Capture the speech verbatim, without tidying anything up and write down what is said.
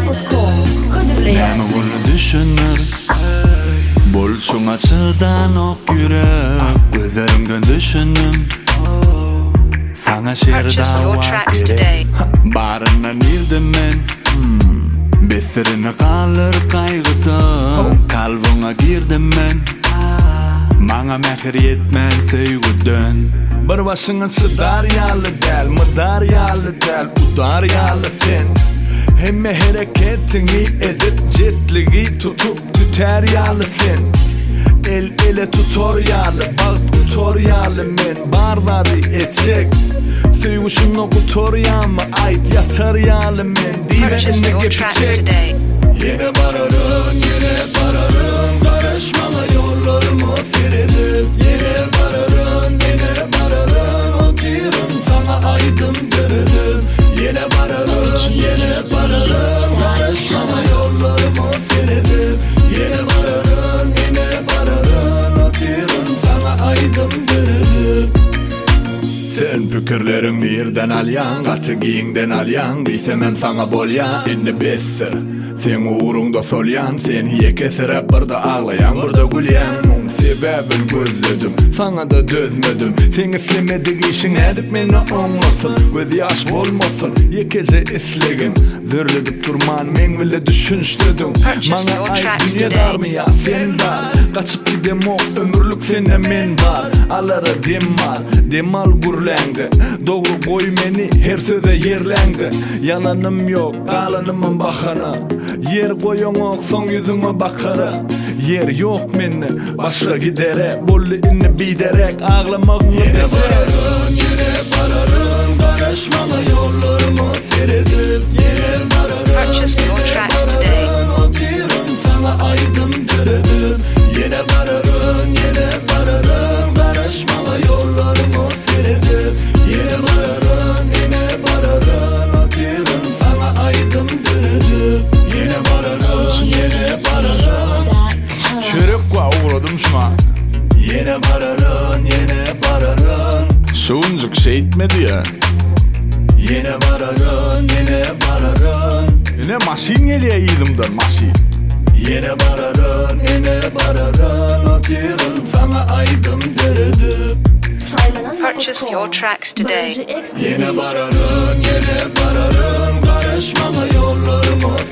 nokta com Näme bunu düşünür Bolşuňa çydan ok ýürek Gözlerimden düşündüm Sana şerda wa Barına nirdim men Besirine kalır kaygıdan Kalbına girdim men Maňa mähir ýetmän söýgüden Bir başyňa çydar ýaly däl, mydar ýaly däl, udar ýaly sen Hemme hereketini edip jetligi tutup tüter ýaly sen El ele tutor ýaly, bag tutor ýaly men barlary etjek Söýgüşimni okutor ýamy, aýt ýatar ýaly men diýmekine gepçek Yine bararın, yine bararın Karışmama yollarımı feredip Yine bararın, yine bararın Oturum sana aydım görünüp Yine bararın, yine bararın Karışmama yollarımı feredip Yine bararın, yine bararın Oturum sana aydım görünüp Sen pükürlerin birden alyan Katı giyinden alyan Bise men sana bolyan Inni besir Sen uğrunda solyan Sen hiye kesirep burada ağlayan Burada gülyan Mum sebebin gözledim Sana da dözmedim Sen islemedik işin edip meni oňlasyn Göz yaş bolmasın Yekece islegim Zörledip durman men bile düşünşledim Maňa ay dünya dar mı ya sen dar Kaçıp gidem o ömürlük sene men var Alara demal Demal gurlendi Doğru koy meni her söze yerlendi Yananım yok kalanımın bakana Yer koyuňok soň yüzüňe bakara Yer yok menne başga gidere Bolly inni biderek ağlamagyny Yine bararın, yine bararın Karışmama yollarımı feredip Yine bararın, yine bararın Oturum sana aydım görünüp Yine bararın, yine bararın Karışmama yollarımı feredip Yine bararın, yine bararın Oturum sana aydım görünüp Yine bararın, yine bararın Çörek wa uğradım şuna Yine bararın, yine bararın Şuncuk şey etmedi ya Yine bararın, yine bararın Yine maşin geliyor elimden maşin Yine bararın, yine bararın Oturum sana aydım görünüp Purchase your tracks today. Yine bararın, yine bararın Karışmama yollarımı